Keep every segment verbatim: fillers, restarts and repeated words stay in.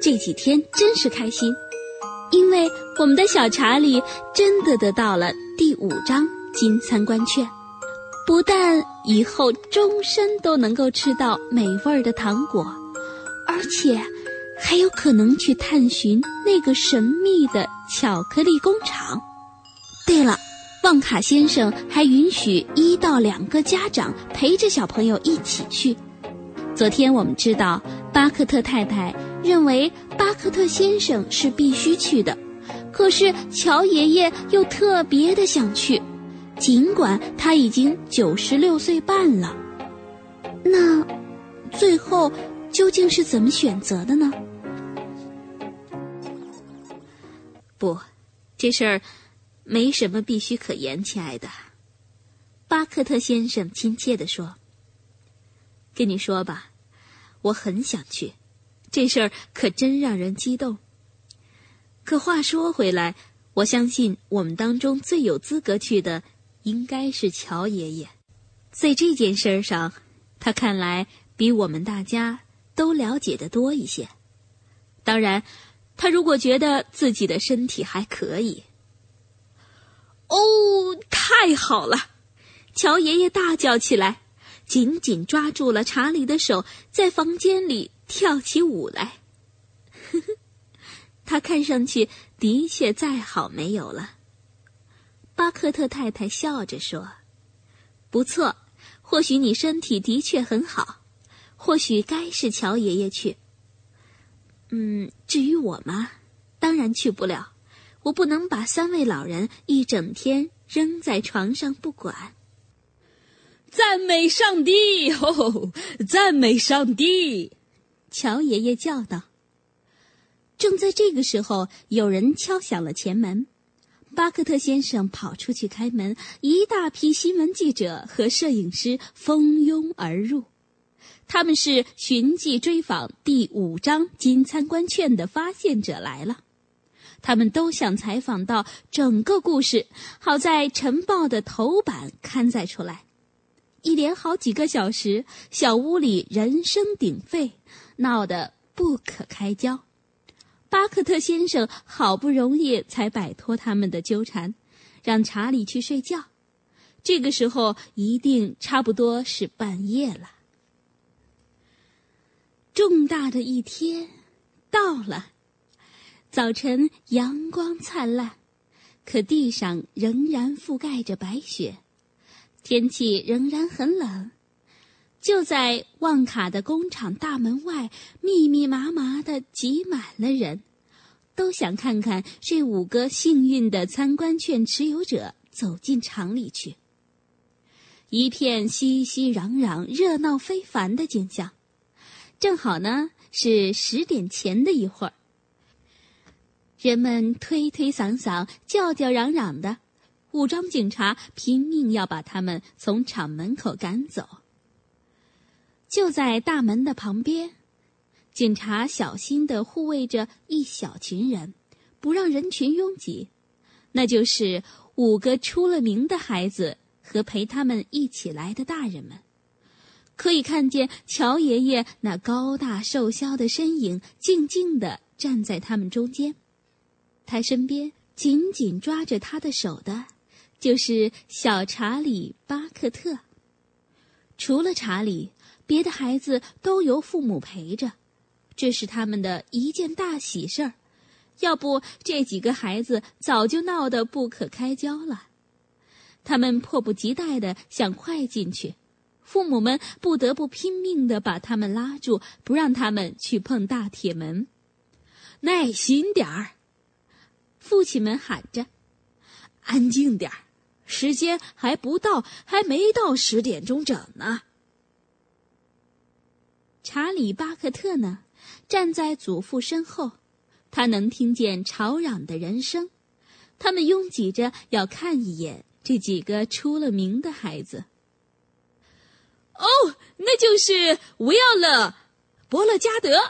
这几天真是开心，因为我们的小查理真的得到了第五张金参观券，不但以后终身都能够吃到美味的糖果，而且还有可能去探寻那个神秘的巧克力工厂。对了，旺卡先生还允许一到两个家长陪着小朋友一起去。昨天我们知道，巴克特太太认为巴克特先生是必须去的，可是乔爷爷又特别的想去，尽管他已经九十六岁半了。那最后究竟是怎么选择的呢？不，这事儿没什么必须可言，亲爱的。巴克特先生亲切地说。跟你说吧，我很想去，这事儿可真让人激动。可话说回来，我相信我们当中最有资格去的应该是乔爷爷。在这件事上，他看来比我们大家都了解得多一些。当然，他如果觉得自己的身体还可以。哦，太好了！乔爷爷大叫起来，紧紧抓住了查理的手，在房间里跳起舞来。呵呵，他看上去的确再好没有了。巴克特太太笑着说，不错，或许你身体的确很好，或许该是乔爷爷去。嗯，至于我嘛，当然去不了，我不能把三位老人一整天扔在床上不管。 赞美上帝！哦，赞美上帝！ 乔爷爷叫道。正在这个时候，有人敲响了前门。巴克特先生跑出去开门，一大批新闻记者和摄影师蜂拥而入。他们是寻迹追访第五张金参观券的发现者来了。他们都想采访到整个故事，好在晨报的头版刊载出来。一连好几个小时，小屋里人声鼎沸，闹得不可开交。巴克特先生好不容易才摆脱他们的纠缠，让查理去睡觉。这个时候一定差不多是半夜了。重大的一天到了，早晨阳光灿烂，可地上仍然覆盖着白雪。天气仍然很冷，就在旺卡的工厂大门外，密密麻麻地挤满了人，都想看看这五个幸运的参观券持有者走进厂里去。一片熙熙攘攘、热闹非凡的景象。正好呢，是十点前的一会儿，人们推推搡搡、叫叫嚷嚷的。武装警察拼命要把他们从厂门口赶走。就在大门的旁边，警察小心地护卫着一小群人，不让人群拥挤。那就是五个出了名的孩子和陪他们一起来的大人们。可以看见乔爷爷那高大瘦削的身影静静地站在他们中间。他身边紧紧抓着他的手的就是小查理·巴克特。除了查理，别的孩子都由父母陪着，这是他们的一件大喜事儿。要不这几个孩子早就闹得不可开交了。他们迫不及待地想快进去，父母们不得不拼命地把他们拉住，不让他们去碰大铁门。 耐心点儿， 父亲们喊着。 安静点儿，时间还不到，还没到十点钟整呢。 查理·巴克特呢，站在祖父身后，他能听见吵嚷的人声，他们拥挤着要看一眼这几个出了名的孩子。 哦，那就是维奥勒·伯勒加德。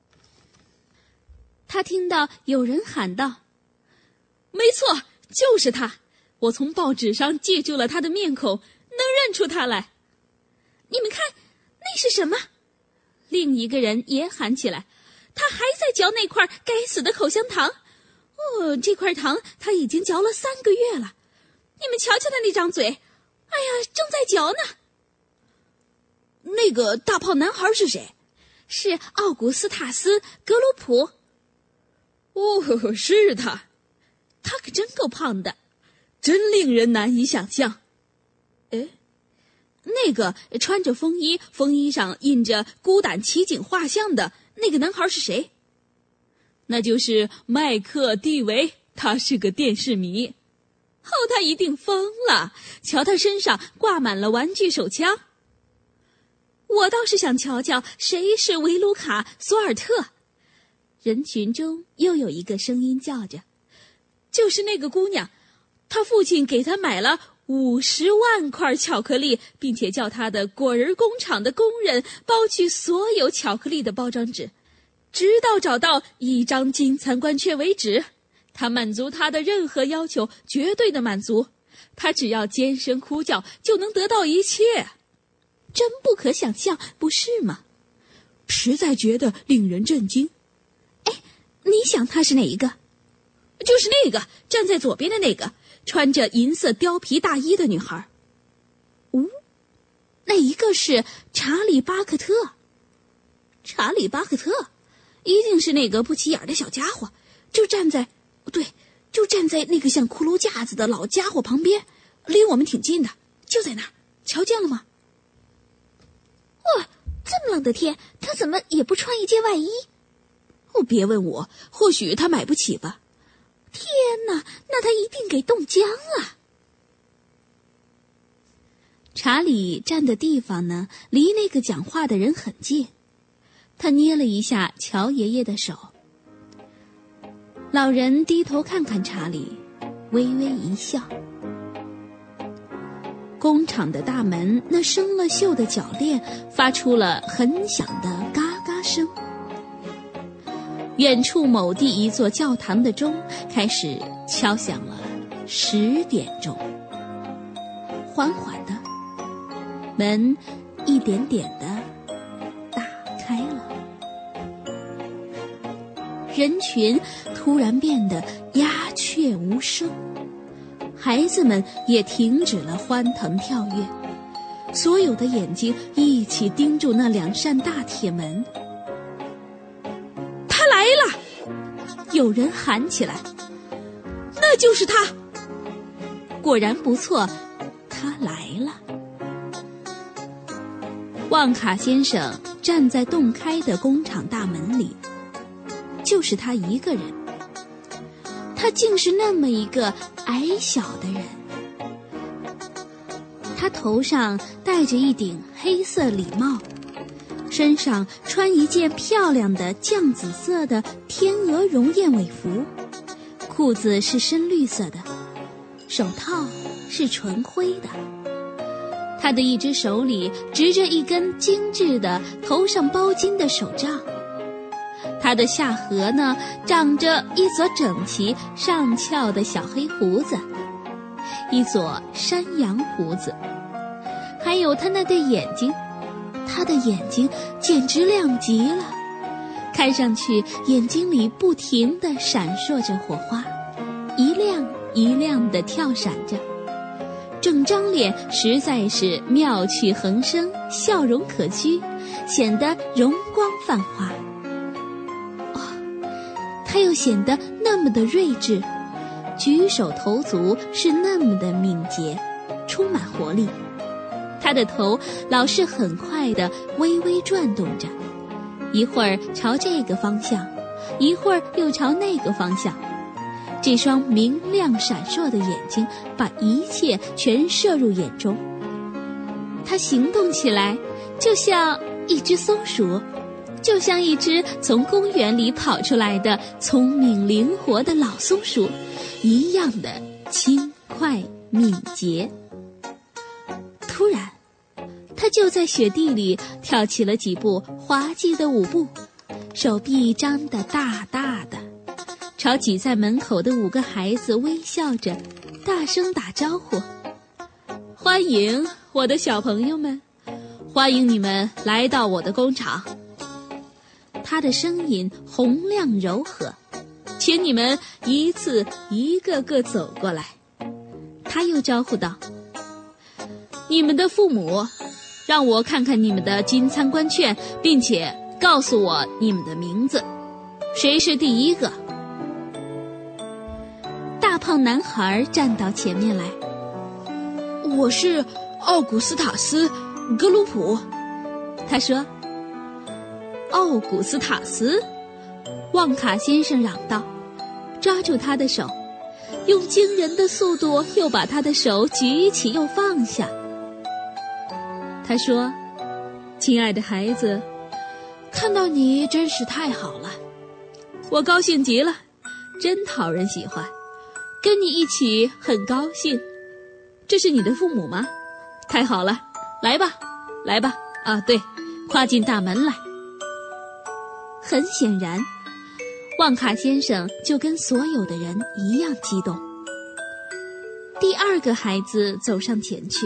他听到有人喊道： 没错，就是他，我从报纸上记住了他的面孔，能认出他来。 你们看，那是什么？另一个人也喊起来： 他还在嚼那块该死的口香糖。哦，这块糖他已经嚼了三个月了。你们瞧瞧他那张嘴，哎呀，正在嚼呢。那个大胖男孩是谁？是奥古斯塔斯·格鲁普。哦，是他。他可真够胖的，真令人难以想象。哎，那个穿着风衣，风衣上印着孤胆奇景画像的那个男孩是谁？那就是麦克蒂维，他是个电视迷。哦，他一定疯了，瞧他身上挂满了玩具手枪。我倒是想瞧瞧谁是维卢卡·索尔特。 人群中又有一个声音叫着， 就是那个姑娘，她父亲给她买了五十万块巧克力，并且叫她的果仁工厂的工人包去所有巧克力的包装纸，直到找到一张金参观券为止。她满足她的任何要求，绝对的满足。她只要尖声哭叫，就能得到一切。 真不可想象，不是吗？ 实在觉得令人震惊。 哎，你想她是哪一个？ 就是那个站在左边的那个穿着银色貂皮大衣的女孩。 哦，那一个是查理·巴克特。 查理·巴克特一定是那个不起眼的小家伙，就站在对就站在那个像骷髅架子的老家伙旁边，离我们挺近的，就在那儿，瞧见了吗？ 哇，这么冷的天，他怎么也不穿一件外衣？ 哦，别问我，或许他买不起吧。 天哪，那他一定给冻僵了。查理站的地方呢，离那个讲话的人很近。他捏了一下乔爷爷的手。老人低头看看查理，微微一笑。工厂的大门那生了锈的铰链发出了很响的嘎嘎声。远处某地一座教堂的钟开始敲响了十点钟。缓缓的，门一点点的打开了。人群突然变得鸦雀无声，孩子们也停止了欢腾跳跃，所有的眼睛一起盯住那两扇大铁门。 他来了！ 有人喊起来。 那就是他！ 果然不错，他来了。旺卡先生站在洞开的工厂大门里，就是他一个人。他竟是那么一个矮小的人。他头上戴着一顶黑色礼帽，身上穿一件漂亮的绛紫色的天鹅绒燕尾服，裤子是深绿色的，手套是纯灰的。他的一只手里执着一根精致的头上包金的手杖，他的下颌呢长着一撮整齐上翘的小黑胡子，一撮山羊胡子，还有他那对眼睛，他的眼睛简直亮极了，看上去眼睛里不停地闪烁着火花，一亮一亮地跳闪着，整张脸实在是妙趣横生，笑容可掬，显得容光焕发。哦，他又显得那么的睿智，举手投足是那么的敏捷，充满活力。他的头老是很快地微微转动着，一会儿朝这个方向，一会儿又朝那个方向。这双明亮闪烁的眼睛把一切全摄入眼中。他行动起来就像一只松鼠，就像一只从公园里跑出来的聪明灵活的老松鼠一样的轻快敏捷。突然，他就在雪地里跳起了几步滑稽的舞步，手臂张得大大的，朝挤在门口的五个孩子微笑着，大声打招呼：“ 欢迎我的小朋友们，欢迎你们来到我的工厂。” 他的声音洪亮柔和，请你们一次一个个走过来。他又招呼道，你们的父母，让我看看你们的金参观券，并且告诉我你们的名字，谁是第一个？大胖男孩站到前面来， 我是奥古斯塔斯·格鲁普。 他说。奥古斯塔斯，旺卡先生嚷道，抓住他的手，用惊人的速度又把他的手举起又放下。他说，亲爱的孩子，看到你真是太好了，我高兴极了，真讨人喜欢，跟你一起很高兴。这是你的父母吗？太好了，来吧来吧，啊对，跨进大门来。很显然，旺卡先生就跟所有的人一样激动。第二个孩子走上前去，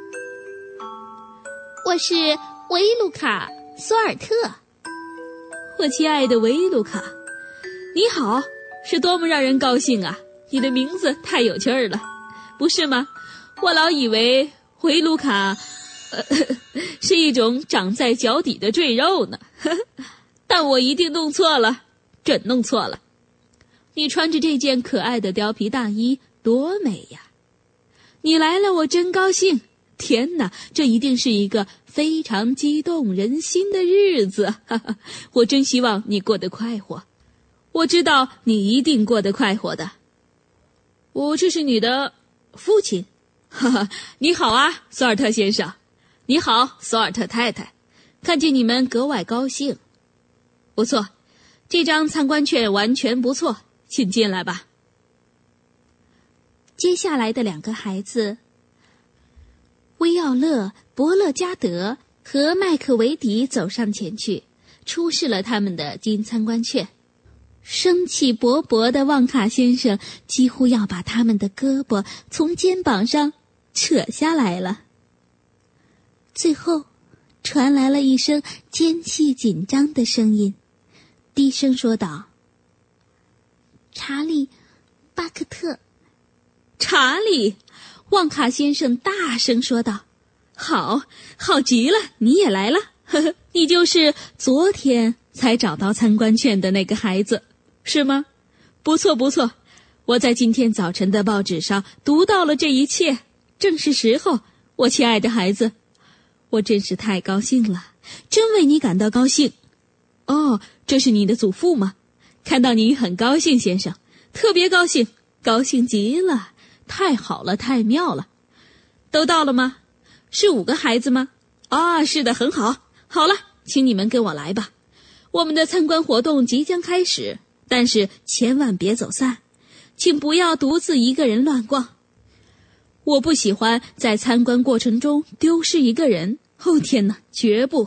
我是维鲁卡·索尔特。我亲爱的维鲁卡，你好，是多么让人高兴啊！你的名字太有趣儿了，不是吗？我老以为维鲁卡，呃，是一种长在脚底的赘肉呢。但我一定弄错了，准弄错了。你穿着这件可爱的貂皮大衣，多美呀！你来了，我真高兴。天哪，这一定是一个非常激动人心的日子。哈哈，我真希望你过得快活。我知道你一定过得快活的。我这是你的父亲。哈哈，你好啊，索尔特先生。你好，索尔特太太。看见你们格外高兴。不错，这张参观券完全不错，请进来吧。接下来的两个孩子，威奥勒、伯勒加德和麦克维迪走上前去，出示了他们的金参观券。生气勃勃的旺卡先生几乎要把他们的胳膊从肩膀上扯下来了。最后，传来了一声尖细紧张的声音，低声说道：查理·巴克特。查理，旺卡先生大声说道，好，好极了，你也来了，呵呵，你就是昨天才找到参观券的那个孩子，是吗？不错不错，我在今天早晨的报纸上读到了这一切，正是时候，我亲爱的孩子，我真是太高兴了，真为你感到高兴。哦，这是你的祖父吗？看到你很高兴，先生，特别高兴，高兴极了，太好了，太妙了。都到了吗？是五个孩子吗？啊，是的，很好。好了，请你们跟我来吧。我们的参观活动即将开始，但是千万别走散，请不要独自一个人乱逛。我不喜欢在参观过程中丢失一个人。哦，天哪，绝不！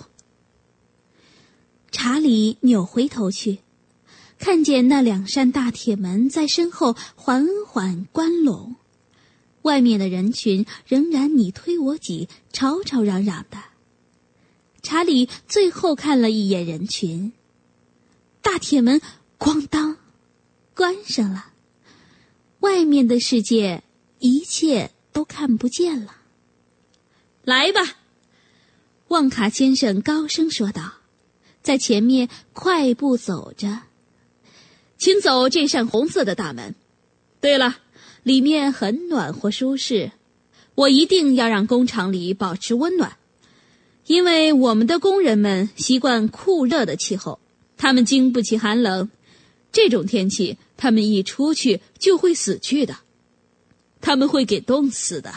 查理扭回头去，看见那两扇大铁门在身后缓缓关拢，外面的人群仍然你推我挤，吵吵嚷嚷的。查理最后看了一眼人群，大铁门咣当关上了，外面的世界一切都看不见了。来吧，旺卡先生高声说道，在前面快步走着，请走这扇红色的大门。对了，里面很暖和舒适，我一定要让工厂里保持温暖，因为我们的工人们习惯酷热的气候，他们经不起寒冷，这种天气他们一出去就会死去的，他们会给冻死的。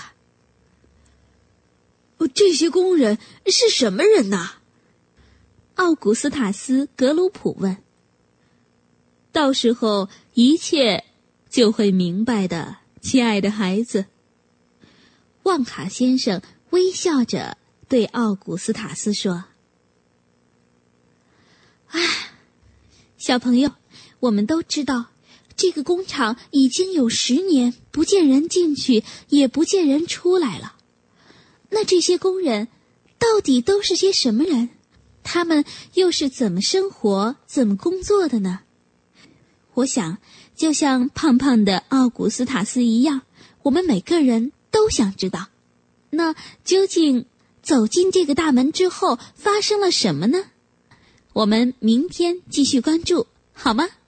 这些工人是什么人呐？奥古斯塔斯·格鲁普问。到时候一切就会明白的，亲爱的孩子。旺卡先生微笑着对奥古斯塔斯说：唉，小朋友，我们都知道，这个工厂已经有十年不见人进去，也不见人出来了。那这些工人到底都是些什么人？ 他们又是怎么生活、怎么工作的呢？我想，就像胖胖的奥古斯塔斯一样，我们每个人都想知道，那究竟走进这个大门之后发生了什么呢？我们明天继续关注，好吗？